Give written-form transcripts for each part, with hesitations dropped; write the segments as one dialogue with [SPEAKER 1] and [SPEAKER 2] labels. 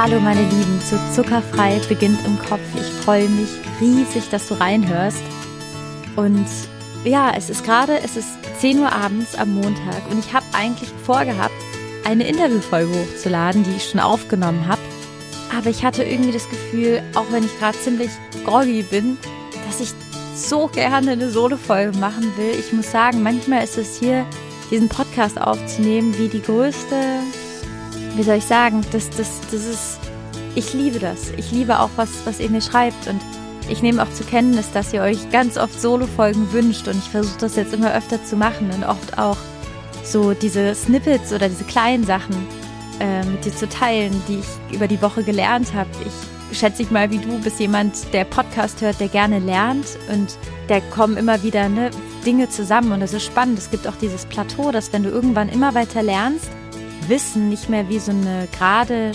[SPEAKER 1] Hallo meine Lieben, zu Zuckerfrei beginnt im Kopf. Ich freue mich riesig, dass du reinhörst. Und ja, es ist 10 Uhr abends am Montag und ich habe eigentlich vorgehabt, eine Interviewfolge hochzuladen, die ich schon aufgenommen habe. Aber ich hatte irgendwie das Gefühl, auch wenn ich gerade ziemlich groggy bin, dass ich so gerne eine Solo-Folge machen will. Ich muss sagen, manchmal ist es hier, diesen Podcast aufzunehmen, wie die größte, wie soll ich sagen, das ist, ich liebe das. Ich liebe auch, was ihr mir schreibt und ich nehme auch zur Kenntnis, dass ihr euch ganz oft Solo-Folgen wünscht und ich versuche das jetzt immer öfter zu machen und oft auch so diese Snippets oder diese kleinen Sachen mit dir zu teilen, die ich über die Woche gelernt habe. Ich schätze ich mal, wie du bist jemand, der Podcast hört, der gerne lernt und da kommen immer wieder Dinge zusammen und das ist spannend. Es gibt auch dieses Plateau, dass wenn du irgendwann immer weiter lernst, Wissen nicht mehr wie so eine gerade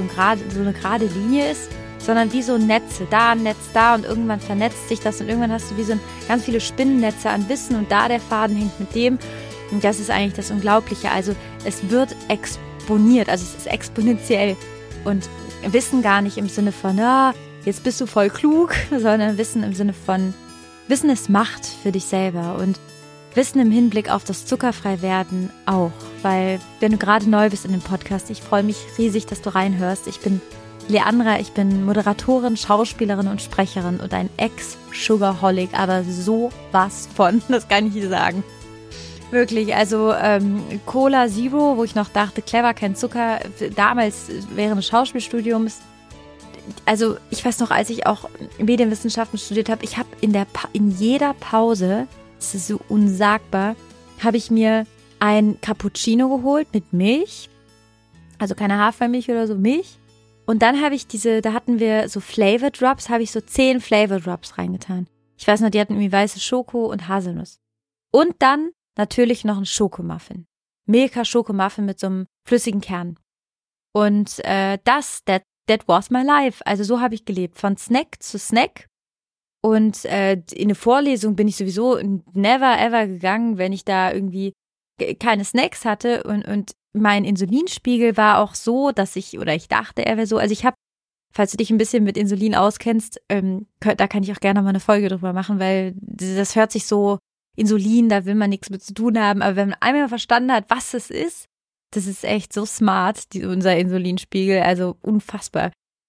[SPEAKER 1] Linie ist, sondern wie so Netze, da ein Netz, da und irgendwann vernetzt sich das und irgendwann hast du wie so ganz viele Spinnennetze an Wissen und da der Faden hängt mit dem und das ist eigentlich das Unglaubliche. Also es wird exponiert, also es ist exponentiell und Wissen gar nicht im Sinne von, jetzt bist du voll klug, sondern Wissen im Sinne von, Wissen ist Macht für dich selber und Wissen im Hinblick auf das Zuckerfrei-Werden auch, weil wenn du gerade neu bist in dem Podcast, ich freue mich riesig, dass du reinhörst. Ich bin Leandra, ich bin Moderatorin, Schauspielerin und Sprecherin und ein Ex-Sugarholic, aber sowas von, das kann ich dir sagen. Wirklich, also Cola Zero, wo ich noch dachte, clever, kein Zucker, damals während des Schauspielstudiums. Also ich weiß noch, als ich auch Medienwissenschaften studiert habe, ich habe in jeder Pause, das ist so unsagbar, habe ich mir ein Cappuccino geholt mit Milch, also keine Hafermilch oder so, Milch. Und dann habe ich da hatten wir so Flavor Drops, habe ich so 10 Flavor Drops reingetan. Ich weiß noch, die hatten irgendwie weiße Schoko und Haselnuss. Und dann natürlich noch ein Schokomuffin. Milka-Schokomuffin mit so einem flüssigen Kern. Und that was my life. Also so habe ich gelebt, von Snack zu Snack. Und in eine Vorlesung bin ich sowieso never ever gegangen, wenn ich da irgendwie keine Snacks hatte und mein Insulinspiegel war auch so, ich dachte, er wäre so, also ich habe, falls du dich ein bisschen mit Insulin auskennst, da kann ich auch gerne mal eine Folge drüber machen, weil das hört sich so, Insulin, da will man nichts mit zu tun haben, aber wenn man einmal verstanden hat, was es ist, das ist echt so smart, unser Insulinspiegel, also unfassbar.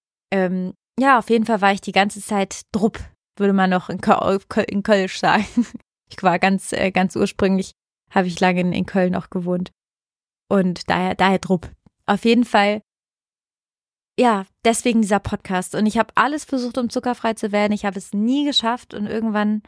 [SPEAKER 1] Ja, auf jeden Fall war ich die ganze Zeit drupp, würde man noch in Kölsch sagen. Ich war ganz ursprünglich, habe ich lange in Köln auch gewohnt. Und daher drupp. Auf jeden Fall, ja, deswegen dieser Podcast. Und ich habe alles versucht, um zuckerfrei zu werden. Ich habe es nie geschafft. Und irgendwann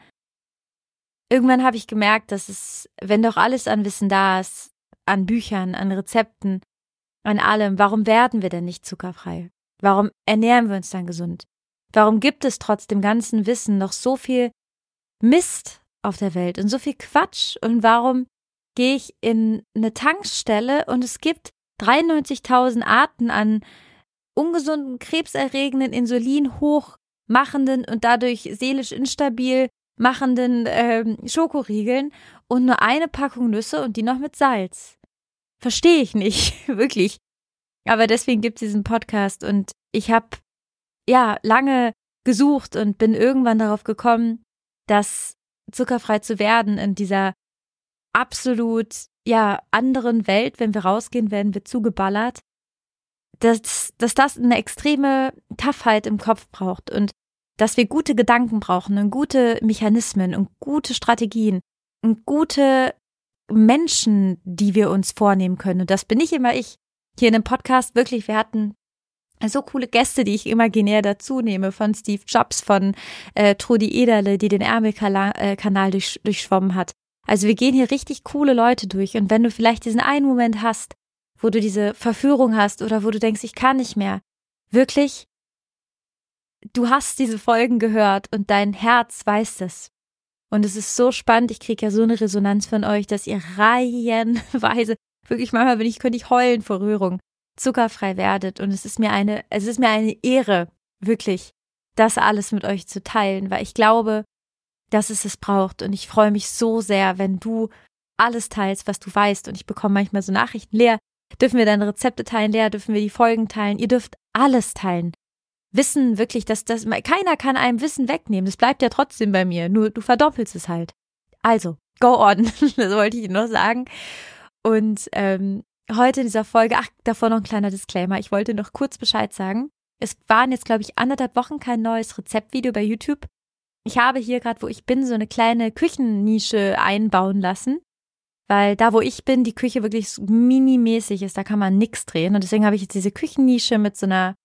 [SPEAKER 1] habe ich gemerkt, dass es, wenn doch alles an Wissen da ist, an Büchern, an Rezepten, an allem, warum werden wir denn nicht zuckerfrei? Warum ernähren wir uns dann gesund? Warum gibt es trotz dem ganzen Wissen noch so viel Mist auf der Welt und so viel Quatsch? Und warum gehe ich in eine Tankstelle und es gibt 93.000 Arten an ungesunden, krebserregenden, Insulin hochmachenden und dadurch seelisch instabil machenden Schokoriegeln und nur eine Packung Nüsse und die noch mit Salz. Verstehe ich nicht, wirklich. Aber deswegen gibt es diesen Podcast und ich habe lange gesucht und bin irgendwann darauf gekommen, dass zuckerfrei zu werden in dieser absolut anderen Welt, wenn wir rausgehen, werden wir zugeballert, dass das eine extreme Toughheit im Kopf braucht und dass wir gute Gedanken brauchen und gute Mechanismen und gute Strategien und gute Menschen, die wir uns vornehmen können. Und das bin nicht immer ich. Hier in dem Podcast wirklich, wir hatten so coole Gäste, die ich imaginär dazu nehme, von Steve Jobs, von Trudi Ederle, die den Ärmelkanal durchschwommen hat. Also wir gehen hier richtig coole Leute durch und wenn du vielleicht diesen einen Moment hast, wo du diese Verführung hast oder wo du denkst, ich kann nicht mehr, wirklich, du hast diese Folgen gehört und dein Herz weiß das. Und es ist so spannend, ich kriege ja so eine Resonanz von euch, dass ihr reihenweise, wirklich manchmal könnte ich heulen vor Rührung, zuckerfrei werdet und es ist mir eine Ehre, wirklich, das alles mit euch zu teilen, weil ich glaube, dass es braucht und ich freue mich so sehr, wenn du alles teilst, was du weißt und ich bekomme manchmal so Nachrichten, Lea, dürfen wir deine Rezepte teilen, Lea, dürfen wir die Folgen teilen, ihr dürft alles teilen. Wissen wirklich, dass keiner kann einem Wissen wegnehmen, das bleibt ja trotzdem bei mir, nur du verdoppelst es halt. Also, go on, das wollte ich Ihnen noch sagen. Und heute in dieser Folge, davor noch ein kleiner Disclaimer, ich wollte noch kurz Bescheid sagen. Es waren jetzt, glaube ich, 1,5 Wochen kein neues Rezeptvideo bei YouTube. Ich habe hier gerade, wo ich bin, so eine kleine Küchennische einbauen lassen, weil da, wo ich bin, die Küche wirklich so minimäßig ist, da kann man nichts drehen. Und deswegen habe ich jetzt diese Küchennische mit so einer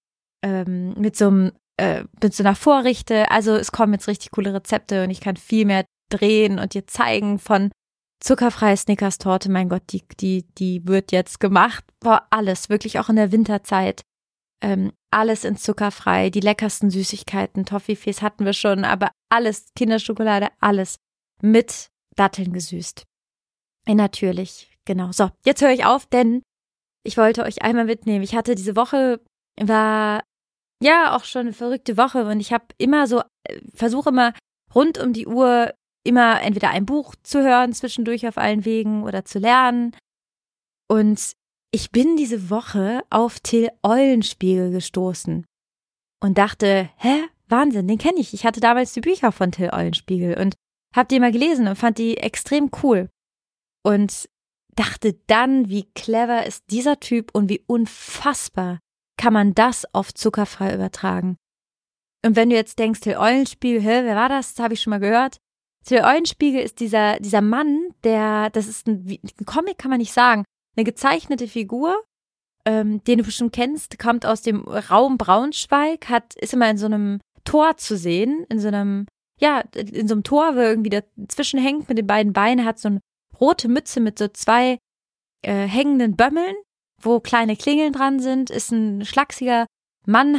[SPEAKER 1] Vorrichte. Also es kommen jetzt richtig coole Rezepte und ich kann viel mehr drehen und dir zeigen von zuckerfreie Snickers-Torte. Mein Gott, die wird jetzt gemacht. Boah, alles, wirklich auch in der Winterzeit. Alles in zuckerfrei, die leckersten Süßigkeiten, Toffifees hatten wir schon, aber alles, Kinderschokolade, alles mit Datteln gesüßt. Natürlich, genau. So, jetzt höre ich auf, denn ich wollte euch einmal mitnehmen. Ich hatte diese Woche, war ja auch schon eine verrückte Woche und ich habe versuche immer rund um die Uhr immer entweder ein Buch zu hören, zwischendurch auf allen Wegen oder zu lernen. Und ich bin diese Woche auf Till Eulenspiegel gestoßen und dachte, Wahnsinn, den kenne ich. Ich hatte damals die Bücher von Till Eulenspiegel und habe die mal gelesen und fand die extrem cool. Und dachte dann, wie clever ist dieser Typ und wie unfassbar kann man das auf zuckerfrei übertragen. Und wenn du jetzt denkst, Till Eulenspiegel, wer war das? Das habe ich schon mal gehört. Till Eulenspiegel ist dieser Mann, das ist ein Comic, kann man nicht sagen, eine gezeichnete Figur, den du bestimmt kennst, kommt aus dem Raum Braunschweig, ist immer in so einem Tor zu sehen, in so einem Tor, wo er irgendwie dazwischen hängt mit den beiden Beinen, hat so eine rote Mütze mit so 2 hängenden Bömmeln, wo kleine Klingeln dran sind, ist ein schlachsiger Mann,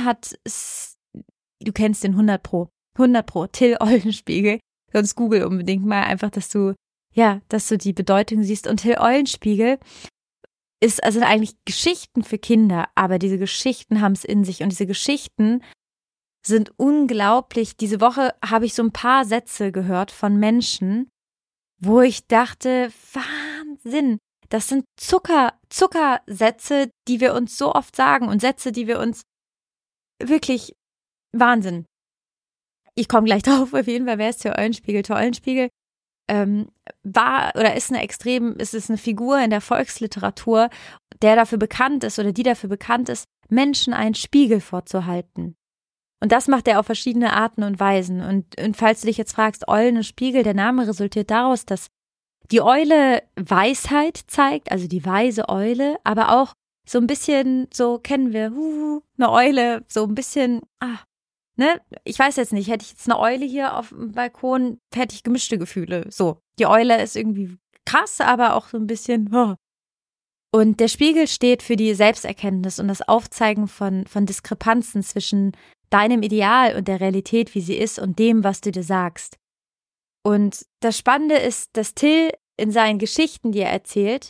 [SPEAKER 1] du kennst den 100 Pro, Till Eulenspiegel, sonst google unbedingt mal einfach, dass du die Bedeutung siehst. Und Till Eulenspiegel sind eigentlich Geschichten für Kinder, aber diese Geschichten haben es in sich und diese Geschichten sind unglaublich. Diese Woche habe ich so ein paar Sätze gehört von Menschen, wo ich dachte, Wahnsinn, das sind Zuckersätze, die wir uns so oft sagen und Sätze, die wir uns wirklich, Wahnsinn. Ich komme gleich drauf, auf jeden Fall, wer ist Till Eulenspiegel? Till Eulenspiegel ist eine Figur in der Volksliteratur, die dafür bekannt ist, Menschen einen Spiegel vorzuhalten. Und das macht er auf verschiedene Arten und Weisen. Und falls du dich jetzt fragst, Eulen und Spiegel, der Name resultiert daraus, dass die Eule Weisheit zeigt, also die weise Eule, aber auch so ein bisschen, so kennen wir, eine Eule, so ein bisschen, ich weiß jetzt nicht, hätte ich jetzt eine Eule hier auf dem Balkon, hätte ich gemischte Gefühle. So, die Eule ist irgendwie krass, aber auch so ein bisschen. Und der Spiegel steht für die Selbsterkenntnis und das Aufzeigen von Diskrepanzen zwischen deinem Ideal und der Realität, wie sie ist, und dem, was du dir sagst. Und das Spannende ist, dass Till in seinen Geschichten, die er erzählt,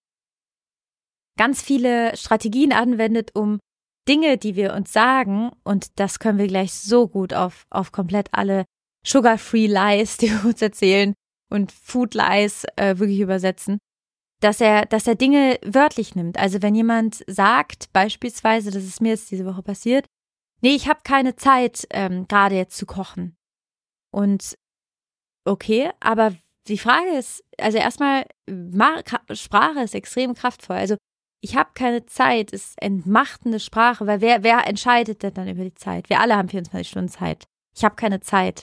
[SPEAKER 1] ganz viele Strategien anwendet, um Dinge, die wir uns sagen, und das können wir gleich so gut auf komplett alle Sugar-Free Lies, die wir uns erzählen, und Food Lies wirklich übersetzen, dass er Dinge wörtlich nimmt. Also wenn jemand sagt, beispielsweise, das ist mir jetzt diese Woche passiert, nee, ich habe keine Zeit, gerade jetzt zu kochen. Und okay, aber die Frage ist, also erstmal, Sprache ist extrem kraftvoll. Also ich habe keine Zeit, ist entmachtende Sprache, weil wer entscheidet denn dann über die Zeit? Wir alle haben 24 Stunden Zeit. Ich habe keine Zeit.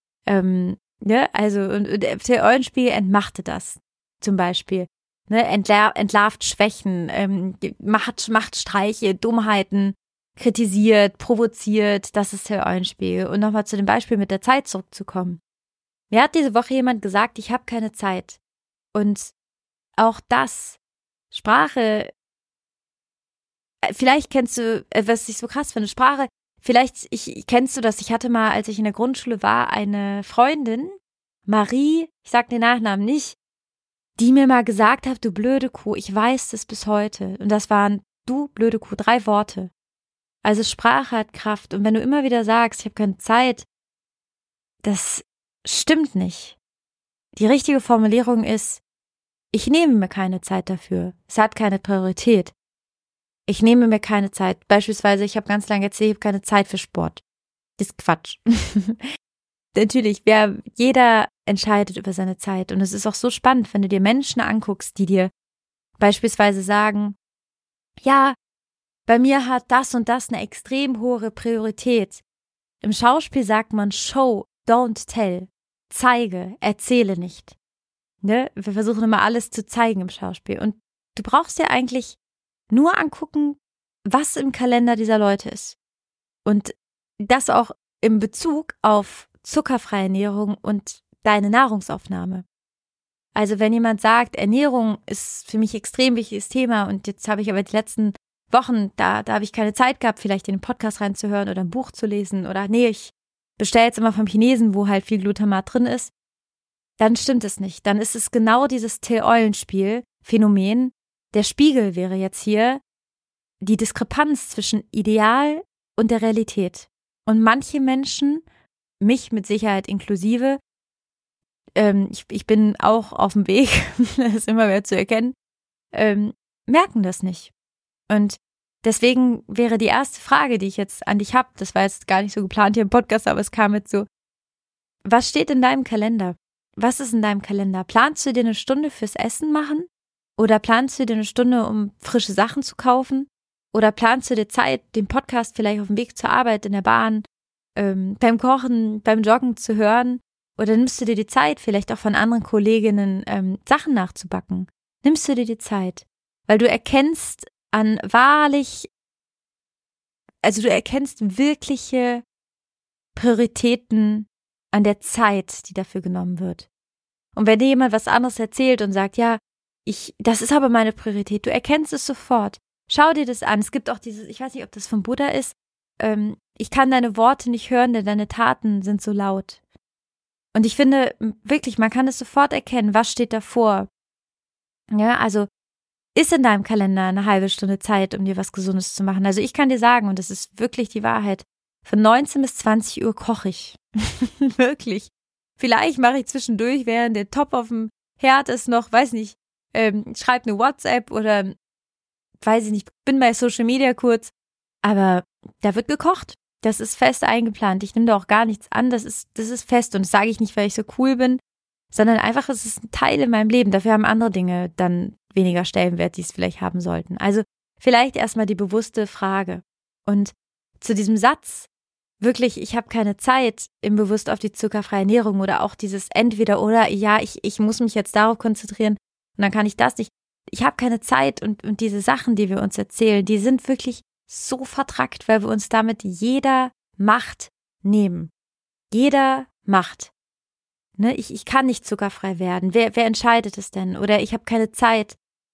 [SPEAKER 1] Also und der Eulenspiegel entmachtet das zum Beispiel. Entlarvt Schwächen, macht Streiche, Dummheiten, kritisiert, provoziert. Das ist der Eulenspiegel. Und nochmal zu dem Beispiel mit der Zeit zurückzukommen. Mir hat diese Woche jemand gesagt, ich habe keine Zeit. Und auch das, Sprache, vielleicht kennst du, was ich so krass finde, Sprache, kennst du das, ich hatte mal, als ich in der Grundschule war, eine Freundin, Marie, ich sag den Nachnamen nicht, die mir mal gesagt hat, du blöde Kuh, ich weiß das bis heute. Und das waren, du blöde Kuh, 3 Worte. Also Sprache hat Kraft. Und wenn du immer wieder sagst, ich habe keine Zeit, das stimmt nicht. Die richtige Formulierung ist, ich nehme mir keine Zeit dafür. Es hat keine Priorität. Ich nehme mir keine Zeit. Beispielsweise, ich habe ganz lange erzählt, ich habe keine Zeit für Sport. Das ist Quatsch. Natürlich, jeder entscheidet über seine Zeit. Und es ist auch so spannend, wenn du dir Menschen anguckst, die dir beispielsweise sagen, ja, bei mir hat das und das eine extrem hohe Priorität. Im Schauspiel sagt man show, don't tell. Zeige, erzähle nicht. Ne? Wir versuchen immer alles zu zeigen im Schauspiel. Und du brauchst dir eigentlich nur angucken, was im Kalender dieser Leute ist. Und das auch im Bezug auf zuckerfreie Ernährung und deine Nahrungsaufnahme. Also wenn jemand sagt, Ernährung ist für mich extrem wichtiges Thema und jetzt habe ich aber die letzten Wochen, da habe ich keine Zeit gehabt, vielleicht in den Podcast reinzuhören oder ein Buch zu lesen oder nee, ich bestelle jetzt immer vom Chinesen, wo halt viel Glutamat drin ist, dann stimmt es nicht. Dann ist es genau dieses Till-Eulenspiel-Phänomen. Der Spiegel wäre jetzt hier die Diskrepanz zwischen Ideal und der Realität. Und manche Menschen, mich mit Sicherheit inklusive, ich bin auch auf dem Weg, das ist immer mehr zu erkennen, merken das nicht. Und deswegen wäre die erste Frage, die ich jetzt an dich habe, das war jetzt gar nicht so geplant hier im Podcast, aber es kam jetzt so, was steht in deinem Kalender? Was ist in deinem Kalender? Planst du dir eine Stunde fürs Essen machen? Oder planst du dir eine Stunde, um frische Sachen zu kaufen? Oder planst du dir Zeit, den Podcast vielleicht auf dem Weg zur Arbeit, in der Bahn, beim Kochen, beim Joggen zu hören? Oder nimmst du dir die Zeit, vielleicht auch von anderen Kolleginnen Sachen nachzubacken? Nimmst du dir die Zeit? Weil du erkennst du erkennst wirkliche Prioritäten an der Zeit, die dafür genommen wird. Und wenn dir jemand was anderes erzählt und sagt, ja, das ist aber meine Priorität, du erkennst es sofort. Schau dir das an. Es gibt auch dieses, ich weiß nicht, ob das von Buddha ist, ich kann deine Worte nicht hören, denn deine Taten sind so laut. Und ich finde wirklich, man kann es sofort erkennen, was steht davor. Ja, also ist in deinem Kalender eine halbe Stunde Zeit, um dir was Gesundes zu machen. Also ich kann dir sagen, und das ist wirklich die Wahrheit, von 19 bis 20 Uhr koche ich. Wirklich. Vielleicht mache ich zwischendurch, während der Topf auf dem Herd ist, noch, weiß nicht, schreibe eine WhatsApp oder, weiß ich nicht, bin bei Social Media kurz. Aber da wird gekocht. Das ist fest eingeplant. Ich nehme da auch gar nichts an. Das ist fest. Und das sage ich nicht, weil ich so cool bin, sondern einfach, es ist ein Teil in meinem Leben. Dafür haben andere Dinge dann weniger Stellenwert, die es vielleicht haben sollten. Also vielleicht erstmal die bewusste Frage. Und zu diesem Satz, wirklich, ich habe keine Zeit im Bewusst auf die zuckerfreie Ernährung oder auch dieses Entweder oder, ja, ich muss mich jetzt darauf konzentrieren und dann kann ich das nicht. Ich habe keine Zeit und diese Sachen, die wir uns erzählen, die sind wirklich so vertrackt, weil wir uns damit jeder Macht nehmen. Jeder Macht. Ne, ich kann nicht zuckerfrei werden. Wer entscheidet es denn? Oder ich habe keine Zeit.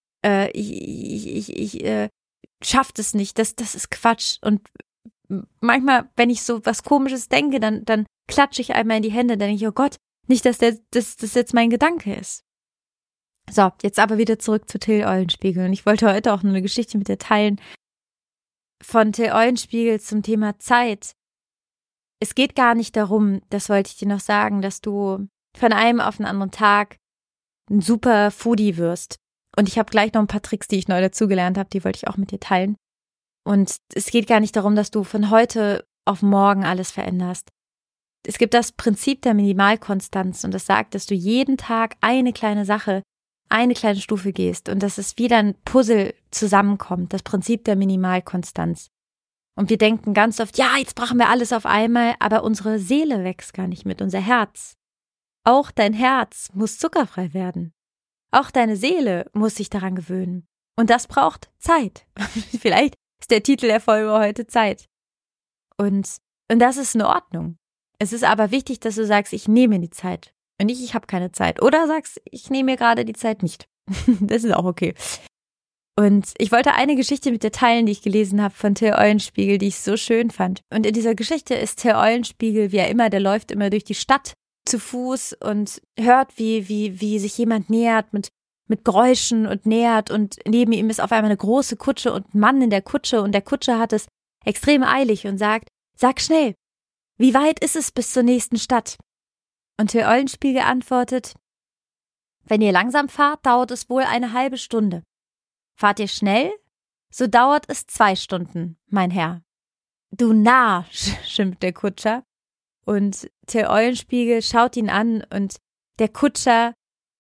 [SPEAKER 1] Ich schafft es nicht. Das ist Quatsch. Und manchmal, wenn ich so was Komisches denke, dann klatsche ich einmal in die Hände. Dann denke ich, oh Gott, nicht, dass das jetzt mein Gedanke ist. So, jetzt aber wieder zurück zu Till Eulenspiegel. Und ich wollte heute auch nur eine Geschichte mit dir teilen von Till Eulenspiegel zum Thema Zeit. Es geht gar nicht darum, das wollte ich dir noch sagen, dass du von einem auf den anderen Tag ein super Foodie wirst. Und ich habe gleich noch ein paar Tricks, die ich neu dazugelernt habe, die wollte ich auch mit dir teilen. Und es geht gar nicht darum, dass du von heute auf morgen alles veränderst. Es gibt das Prinzip der Minimalkonstanz und das sagt, dass du jeden Tag eine kleine Sache, eine kleine Stufe gehst und dass es wieder ein Puzzle zusammenkommt, das Prinzip der Minimalkonstanz. Und wir denken ganz oft, ja, jetzt brauchen wir alles auf einmal, aber unsere Seele wächst gar nicht mit, unser Herz. Auch dein Herz muss zuckerfrei werden. Auch deine Seele muss sich daran gewöhnen. Und das braucht Zeit. Vielleicht ist der Titel der Folge heute Zeit. Und das ist in Ordnung. Es ist aber wichtig, dass du sagst, ich nehme mir die Zeit. Und nicht, ich habe keine Zeit. Oder sagst, ich nehme mir gerade die Zeit nicht. Das ist auch okay. Und ich wollte eine Geschichte mit dir teilen, die ich gelesen habe von Till Eulenspiegel, die ich so schön fand. Und in dieser Geschichte ist Till Eulenspiegel, der läuft immer durch die Stadt zu Fuß und hört, wie sich jemand nähert mit Geräuschen und nähert und neben ihm ist auf einmal eine große Kutsche und ein Mann in der Kutsche und der Kutscher hat es extrem eilig und sagt, sag schnell, wie weit ist es bis zur nächsten Stadt? Und Till Eulenspiegel antwortet, Wenn ihr langsam fahrt, dauert es wohl eine halbe Stunde. Fahrt ihr schnell, so dauert es 2 Stunden, mein Herr. Du Narr, schimpft der Kutscher. Und Till Eulenspiegel schaut ihn an und der Kutscher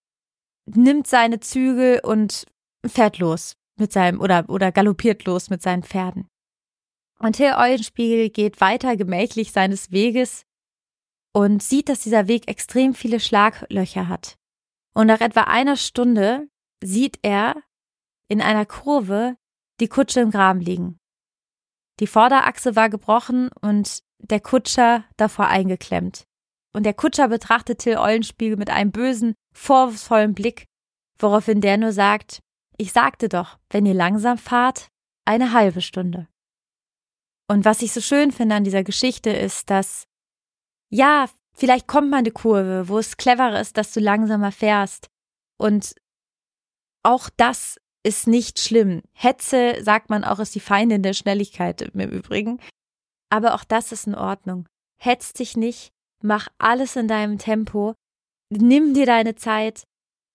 [SPEAKER 1] nimmt seine Zügel und fährt los mit seinem oder galoppiert los mit seinen Pferden. Und Till Eulenspiegel geht weiter gemächlich seines Weges und sieht, dass dieser Weg extrem viele Schlaglöcher hat. Und nach etwa einer Stunde sieht er in einer Kurve die Kutsche im Graben liegen. Die Vorderachse war gebrochen und der Kutscher davor eingeklemmt. Und der Kutscher betrachtet Till Eulenspiegel mit einem bösen, vorwurfsvollen Blick, woraufhin der nur sagt, ich sagte doch, wenn ihr langsam fahrt, eine halbe Stunde. Und was ich so schön finde an dieser Geschichte ist, dass, ja, vielleicht kommt mal eine Kurve, wo es cleverer ist, dass du langsamer fährst. Und auch das ist nicht schlimm. Hetze, sagt man auch, ist die Feindin der Schnelligkeit im Übrigen. Aber auch das ist in Ordnung. Hetz dich nicht, mach alles in deinem Tempo, nimm dir deine Zeit.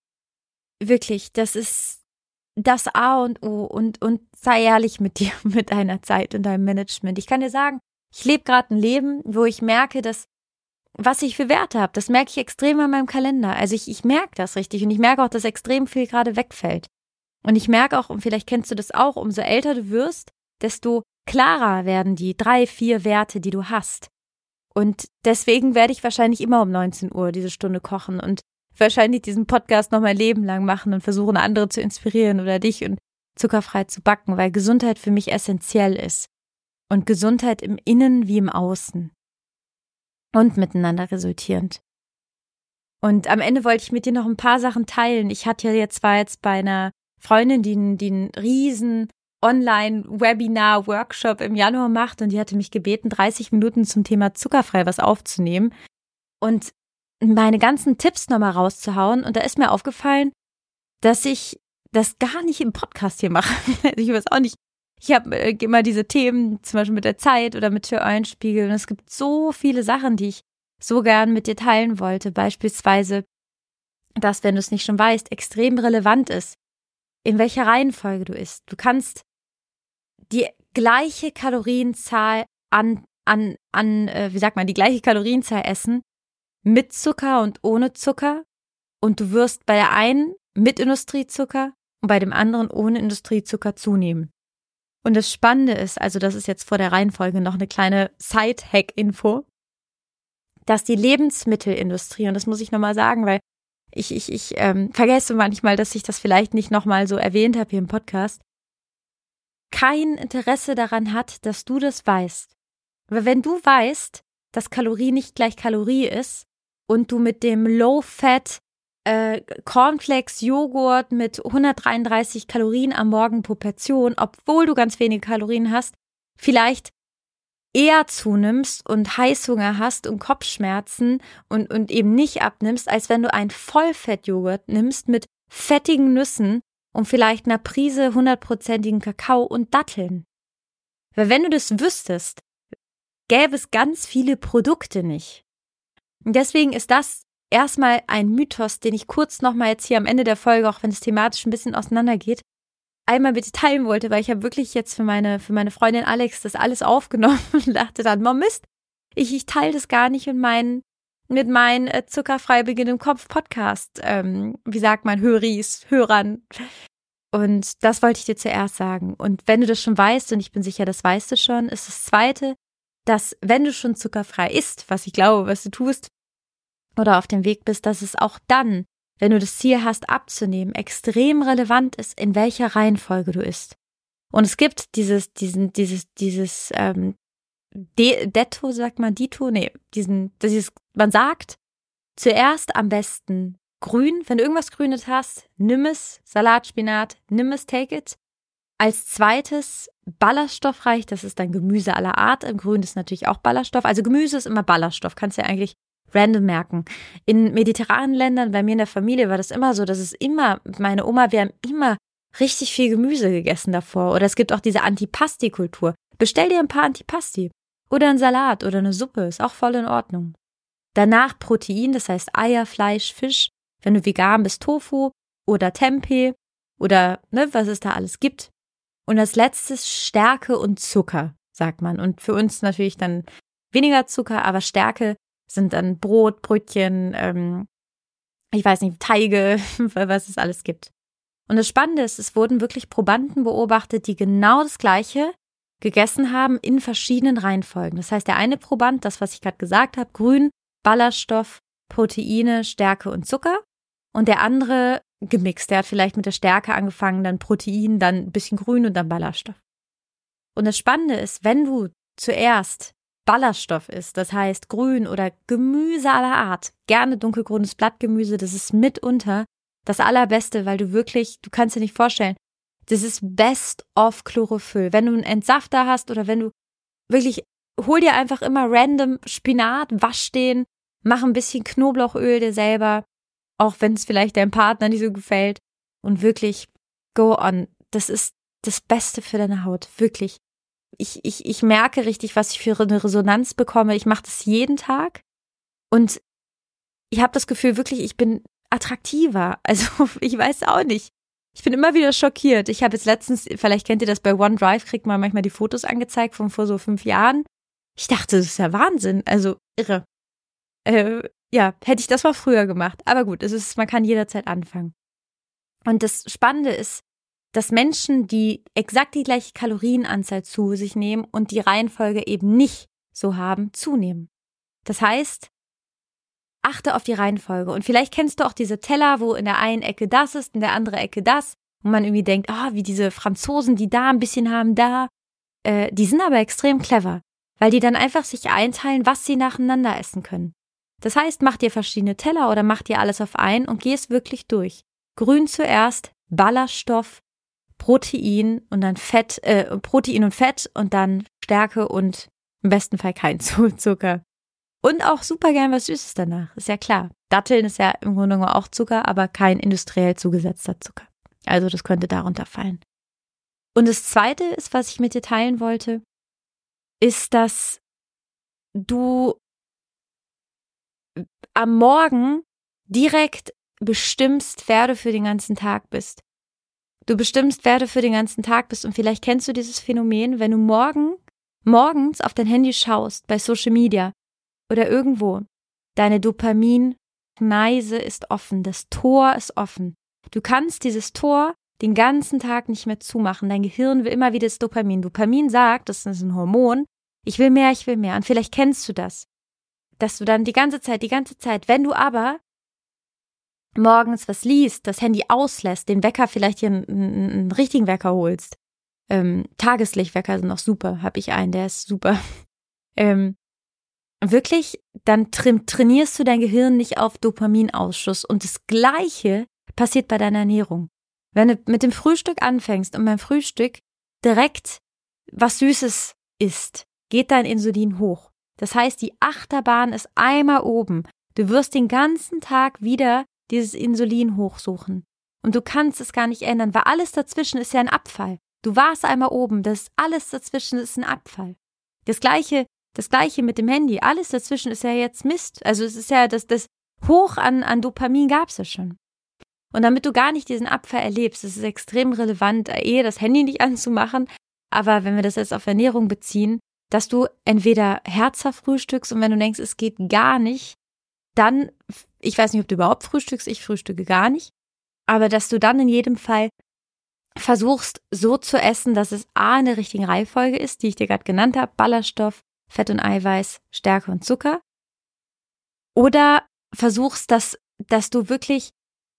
[SPEAKER 1] Wirklich, das ist das A und O und sei ehrlich mit dir, mit deiner Zeit und deinem Management. Ich kann dir sagen, ich lebe gerade ein Leben, wo ich merke, dass was ich für Werte habe, das merke ich extrem an meinem Kalender. Also ich merke das richtig und ich merke auch, dass extrem viel gerade wegfällt. Und ich merke auch, und vielleicht kennst du das auch, umso älter du wirst, desto klarer werden die 3, 4 Werte, die du hast. Und deswegen werde ich wahrscheinlich immer um 19 Uhr diese Stunde kochen und wahrscheinlich diesen Podcast noch mein Leben lang machen und versuchen, andere zu inspirieren oder dich und zuckerfrei zu backen, weil Gesundheit für mich essentiell ist. Und Gesundheit im Innen wie im Außen. Und miteinander resultierend. Und am Ende wollte ich mit dir noch ein paar Sachen teilen. Ich hatte ja jetzt bei einer Freundin, die einen riesen Online-Webinar-Workshop im Januar macht und die hatte mich gebeten, 30 Minuten zum Thema zuckerfrei was aufzunehmen und meine ganzen Tipps nochmal rauszuhauen. Und da ist mir aufgefallen, dass ich das gar nicht im Podcast hier mache. Ich weiß auch nicht. Ich habe immer diese Themen, zum Beispiel mit der Zeit oder mit Till Eulenspiegel. Und es gibt so viele Sachen, die ich so gern mit dir teilen wollte. Beispielsweise, dass, wenn du es nicht schon weißt, extrem relevant ist, in welcher Reihenfolge du isst. Du kannst die gleiche Kalorienzahl die gleiche Kalorienzahl essen mit Zucker und ohne Zucker und du wirst bei der einen mit Industriezucker und bei dem anderen ohne Industriezucker zunehmen. Und das Spannende ist, also das ist jetzt vor der Reihenfolge noch eine kleine Side-Hack-Info, dass die Lebensmittelindustrie, und das muss ich nochmal sagen, weil ich vergesse manchmal, dass ich das vielleicht nicht nochmal so erwähnt habe hier im Podcast, kein Interesse daran hat, dass du das weißt. Aber wenn du weißt, dass Kalorie nicht gleich Kalorie ist und du mit dem Low-Fat Cornflakes Joghurt mit 133 Kalorien am Morgen pro Portion, obwohl du ganz wenige Kalorien hast, vielleicht eher zunimmst und Heißhunger hast und Kopfschmerzen und eben nicht abnimmst, als wenn du einen Vollfettjoghurt nimmst mit fettigen Nüssen und vielleicht einer Prise 100%igen Kakao und Datteln. Weil wenn du das wüsstest, gäbe es ganz viele Produkte nicht. Und deswegen ist das erstmal ein Mythos, den ich kurz nochmal jetzt hier am Ende der Folge, auch wenn es thematisch ein bisschen auseinandergeht, einmal mit dir teilen wollte, weil ich habe wirklich jetzt für meine Freundin Alex das alles aufgenommen und dachte dann, Mist, ich teile das gar nicht mit meinen zuckerfrei Beginn im Kopf Podcast, Hörern. Und das wollte ich dir zuerst sagen. Und wenn du das schon weißt, und ich bin sicher, das weißt du schon, ist das Zweite, dass wenn du schon zuckerfrei isst, was ich glaube, was du tust, oder auf dem Weg bist, dass es auch dann, wenn du das Ziel hast, abzunehmen, extrem relevant ist, in welcher Reihenfolge du isst. Und es gibt man sagt, zuerst am besten grün, wenn du irgendwas Grünes hast, nimm es, Salat, Spinat, nimm es, take it. Als zweites ballaststoffreich, das ist dann Gemüse aller Art, im Grün ist natürlich auch Ballaststoff, also Gemüse ist immer Ballaststoff, kannst du ja eigentlich random merken. In mediterranen Ländern, bei mir in der Familie war das immer so, meine Oma, wir haben immer richtig viel Gemüse gegessen davor. Oder es gibt auch diese Antipasti-Kultur. Bestell dir ein paar Antipasti. Oder einen Salat oder eine Suppe, ist auch voll in Ordnung. Danach Protein, das heißt Eier, Fleisch, Fisch. Wenn du vegan bist, Tofu oder Tempeh oder was es da alles gibt. Und als letztes Stärke und Zucker, sagt man. Und für uns natürlich dann weniger Zucker, aber Stärke sind dann Brot, Brötchen, ich weiß nicht, Teige, was es alles gibt. Und das Spannende ist, es wurden wirklich Probanden beobachtet, die genau das Gleiche gegessen haben in verschiedenen Reihenfolgen. Das heißt, der eine Proband, das, was ich gerade gesagt habe, Grün, Ballaststoff, Proteine, Stärke und Zucker. Und der andere gemixt. Der hat vielleicht mit der Stärke angefangen, dann Protein, dann ein bisschen Grün und dann Ballaststoff. Und das Spannende ist, wenn du zuerst Ballaststoff isst, das heißt Grün oder Gemüse aller Art, gerne dunkelgrünes Blattgemüse, das ist mitunter das Allerbeste, weil du kannst dir nicht vorstellen, das ist best of Chlorophyll. Wenn du einen Entsafter hast oder wenn du wirklich, hol dir einfach immer random Spinat, wasch den, mach ein bisschen Knoblauchöl dir selber, auch wenn es vielleicht deinem Partner nicht so gefällt und wirklich go on. Das ist das Beste für deine Haut, wirklich. Ich merke richtig, was ich für eine Resonanz bekomme. Ich mache das jeden Tag und ich habe das Gefühl wirklich, ich bin attraktiver. Also ich weiß auch nicht. Ich bin immer wieder schockiert. Ich habe jetzt letztens, vielleicht kennt ihr das bei OneDrive, kriegt man manchmal die Fotos angezeigt von vor so 5 Jahren. Ich dachte, das ist ja Wahnsinn. Also irre. Ja, hätte ich das mal früher gemacht. Aber gut, man kann jederzeit anfangen. Und das Spannende ist, dass Menschen, die exakt die gleiche Kalorienanzahl zu sich nehmen und die Reihenfolge eben nicht so haben, zunehmen. Das heißt, achte auf die Reihenfolge. Und vielleicht kennst du auch diese Teller, wo in der einen Ecke das ist, in der anderen Ecke das. Und man irgendwie denkt, wie diese Franzosen, die da ein bisschen haben, da. Die sind aber extrem clever, weil die dann einfach sich einteilen, was sie nacheinander essen können. Das heißt, mach dir verschiedene Teller oder mach dir alles auf einen und geh es wirklich durch. Grün zuerst, Ballaststoff, Protein und dann Fett, Protein und Fett und dann Stärke und im besten Fall kein Zucker. Und auch super gern was Süßes danach, ist ja klar. Datteln ist ja im Grunde genommen auch Zucker, aber kein industriell zugesetzter Zucker. Also das könnte darunter fallen. Und das Zweite ist, was ich mit dir teilen wollte, ist, dass du am Morgen direkt bestimmst, wer du für den ganzen Tag bist. Du bestimmst, wer du für den ganzen Tag bist und vielleicht kennst du dieses Phänomen, wenn du morgens auf dein Handy schaust, bei Social Media oder irgendwo, deine Dopamin-Schneise ist offen, das Tor ist offen. Du kannst dieses Tor den ganzen Tag nicht mehr zumachen. Dein Gehirn will immer wieder das Dopamin. Dopamin sagt, das ist ein Hormon, ich will mehr. Und vielleicht kennst du das, dass du dann die ganze Zeit, wenn du aber morgens was liest, das Handy auslässt, den Wecker vielleicht hier einen richtigen Wecker holst. Tageslichtwecker sind auch super, habe ich einen, der ist super. Wirklich, dann trainierst du dein Gehirn nicht auf Dopaminausschuss. Und das Gleiche passiert bei deiner Ernährung. Wenn du mit dem Frühstück anfängst und beim Frühstück direkt was Süßes isst, geht dein Insulin hoch. Das heißt, die Achterbahn ist einmal oben. Du wirst den ganzen Tag wieder dieses Insulin hochsuchen. Und du kannst es gar nicht ändern, weil alles dazwischen ist ja ein Abfall. Du warst einmal oben, alles dazwischen ist ein Abfall. Das Gleiche mit dem Handy, alles dazwischen ist ja jetzt Mist. Also es ist ja, das Hoch an Dopamin gab es ja schon. Und damit du gar nicht diesen Abfall erlebst, ist es extrem relevant, das Handy nicht anzumachen, aber wenn wir das jetzt auf Ernährung beziehen, dass du entweder herzhaft frühstückst und wenn du denkst, es geht gar nicht, dann, ich weiß nicht, ob du überhaupt frühstückst, ich frühstücke gar nicht, aber dass du dann in jedem Fall versuchst, so zu essen, dass es in der richtigen Reihenfolge ist, die ich dir gerade genannt habe, Ballaststoff, Fett und Eiweiß, Stärke und Zucker. Oder versuchst, dass du wirklich,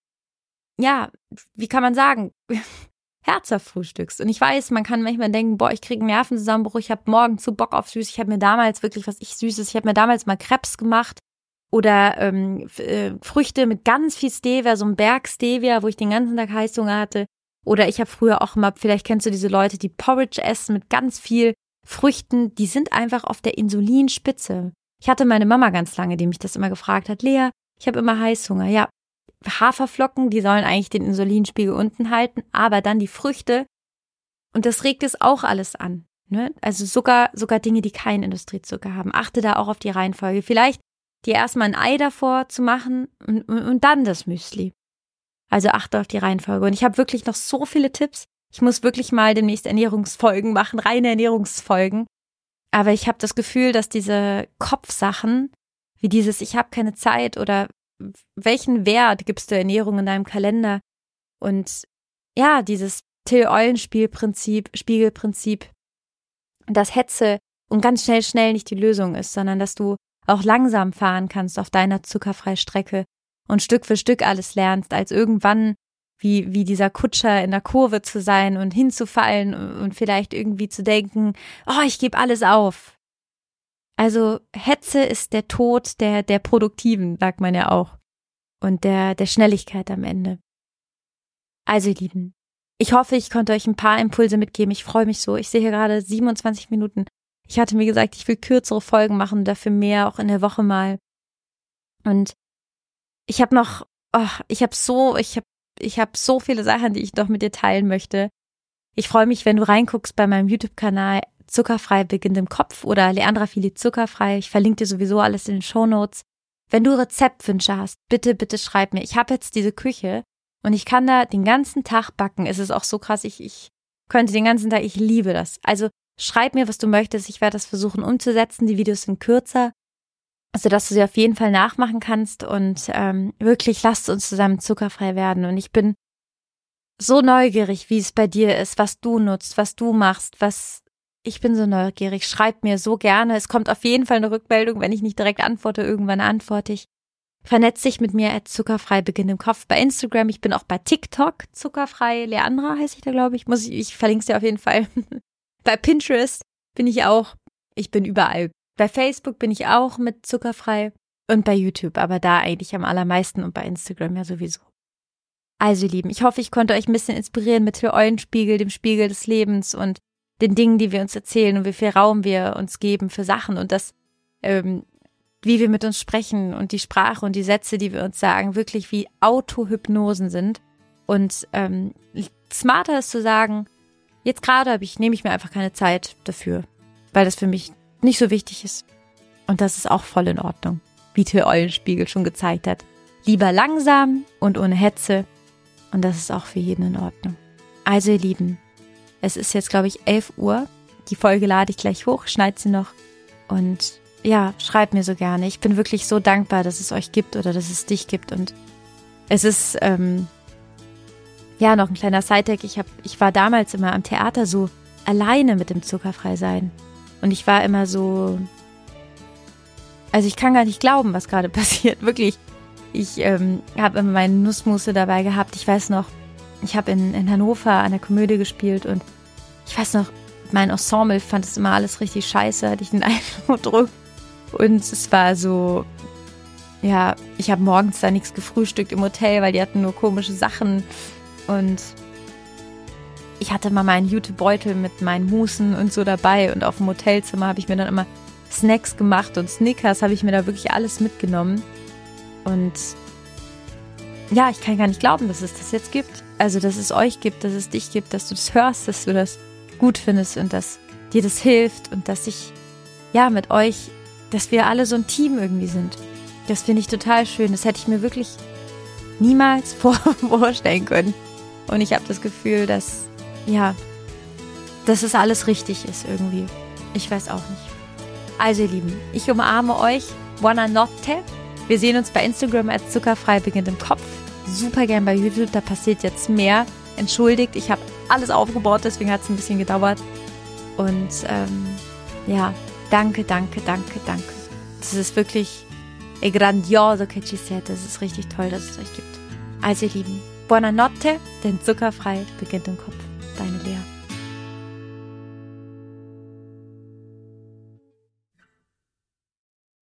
[SPEAKER 1] wie kann man sagen, herzhaft frühstückst. Und ich weiß, man kann manchmal denken, ich kriege einen Nervenzusammenbruch, ich habe morgen zu Bock auf Süß. Ich habe mir damals wirklich ich habe mir damals mal Crepes gemacht oder Früchte mit ganz viel Stevia, so ein Berg Stevia, wo ich den ganzen Tag Heißhunger hatte. Oder ich habe früher auch immer, vielleicht kennst du diese Leute, die Porridge essen mit ganz viel Früchten, die sind einfach auf der Insulinspitze. Ich hatte meine Mama ganz lange, die mich das immer gefragt hat, Lea, ich habe immer Heißhunger. Ja, Haferflocken, die sollen eigentlich den Insulinspiegel unten halten, aber dann die Früchte und das regt es auch alles an. Ne? Also sogar Dinge, die keinen Industriezucker haben. Achte da auch auf die Reihenfolge. Vielleicht dir erstmal ein Ei davor zu machen und dann das Müsli. Also achte auf die Reihenfolge. Und ich habe wirklich noch so viele Tipps. Ich muss wirklich mal demnächst Ernährungsfolgen machen, reine Ernährungsfolgen. Aber ich habe das Gefühl, dass diese Kopfsachen, wie dieses ich habe keine Zeit oder welchen Wert gibst du Ernährung in deinem Kalender und ja, dieses Till-Eulenspiegel-Prinzip, dass Hetze und ganz schnell nicht die Lösung ist, sondern dass du auch langsam fahren kannst auf deiner zuckerfreien Strecke und Stück für Stück alles lernst, als irgendwann wie dieser Kutscher in der Kurve zu sein und hinzufallen und vielleicht irgendwie zu denken, oh, ich gebe alles auf. Also Hetze ist der Tod der Produktiven, sagt man ja auch. Und der Schnelligkeit am Ende. Also ihr Lieben, ich hoffe, ich konnte euch ein paar Impulse mitgeben. Ich freue mich so. Ich sehe hier gerade 27 Minuten. Ich hatte mir gesagt, ich will kürzere Folgen machen, dafür mehr, auch in der Woche mal. Und ich habe noch, ich habe so viele Sachen, die ich noch mit dir teilen möchte. Ich freue mich, wenn du reinguckst bei meinem YouTube-Kanal Zuckerfrei beginnt im Kopf oder Leandra Fili Zuckerfrei. Ich verlinke dir sowieso alles in den Shownotes. Wenn du Rezeptwünsche hast, bitte schreib mir. Ich habe jetzt diese Küche und ich kann da den ganzen Tag backen. Es ist auch so krass, ich könnte den ganzen Tag, ich liebe das. Also schreib mir, was du möchtest. Ich werde das versuchen umzusetzen. Die Videos sind kürzer, sodass du sie auf jeden Fall nachmachen kannst. Und wirklich, lasst uns zusammen zuckerfrei werden. Und ich bin so neugierig, wie es bei dir ist, was du nutzt, was du machst, ich bin so neugierig. Schreib mir so gerne. Es kommt auf jeden Fall eine Rückmeldung. Wenn ich nicht direkt antworte, irgendwann antworte ich. Vernetz dich mit mir @zuckerfrei beginnt im Kopf bei Instagram. Ich bin auch bei TikTok. Zuckerfrei Leandra heiße ich da, glaube ich. Ich verlinke es dir auf jeden Fall. Bei Pinterest bin ich auch. Ich bin überall. Bei Facebook bin ich auch mit Zuckerfrei. Und bei YouTube, aber da eigentlich am allermeisten und bei Instagram ja sowieso. Also ihr Lieben, ich hoffe, ich konnte euch ein bisschen inspirieren mit dem Eulenspiegel, dem Spiegel des Lebens und den Dingen, die wir uns erzählen und wie viel Raum wir uns geben für Sachen und das, wie wir mit uns sprechen und die Sprache und die Sätze, die wir uns sagen, wirklich wie Autohypnosen sind. Und smarter ist zu sagen, jetzt gerade nehme ich mir einfach keine Zeit dafür, weil das für mich nicht so wichtig ist. Und das ist auch voll in Ordnung, wie Till Eulenspiegel schon gezeigt hat. Lieber langsam und ohne Hetze. Und das ist auch für jeden in Ordnung. Also ihr Lieben, es ist jetzt, glaube ich, 11 Uhr. Die Folge lade ich gleich hoch, schneide sie noch. Und ja, schreibt mir so gerne. Ich bin wirklich so dankbar, dass es euch gibt oder dass es dich gibt. Und es ist, noch ein kleiner Side-Hack. Ich war damals immer am Theater so alleine mit dem Zuckerfrei-Sein. Und ich war immer so, also ich kann gar nicht glauben, was gerade passiert. Wirklich. Ich habe immer meine Nussmusse dabei gehabt. Ich weiß noch, ich habe in Hannover an der Komödie gespielt und ich weiß noch, mein Ensemble fand es immer alles richtig scheiße, hatte ich den Eindruck. Und es war so, ja, ich habe morgens da nichts gefrühstückt im Hotel, weil die hatten nur komische Sachen. Und ich hatte mal meinen Jutebeutel mit meinen Musen und so dabei. Und auf dem Hotelzimmer habe ich mir dann immer Snacks gemacht und Snickers habe ich mir da wirklich alles mitgenommen. Und ja, ich kann gar nicht glauben, dass es das jetzt gibt. Also, dass es euch gibt, dass es dich gibt, dass du das hörst, dass du das gut findest und dass dir das hilft und dass ich, ja, mit euch, dass wir alle so ein Team irgendwie sind. Das finde ich total schön. Das hätte ich mir wirklich niemals vorstellen können. Und ich habe das Gefühl, dass es alles richtig ist irgendwie. Ich weiß auch nicht. Also, ihr Lieben, ich umarme euch. Buonanotte. Wir sehen uns bei Instagram @zuckerfrei beginnt im Kopf. Super gern bei YouTube, da passiert jetzt mehr. Entschuldigt, ich habe alles aufgebaut, deswegen hat es ein bisschen gedauert. Und danke. Das ist wirklich grandioso che ci siete. Das ist richtig toll, dass es euch gibt. Also ihr Lieben, buonanotte, denn Zuckerfrei beginnt im Kopf. Deine Lea.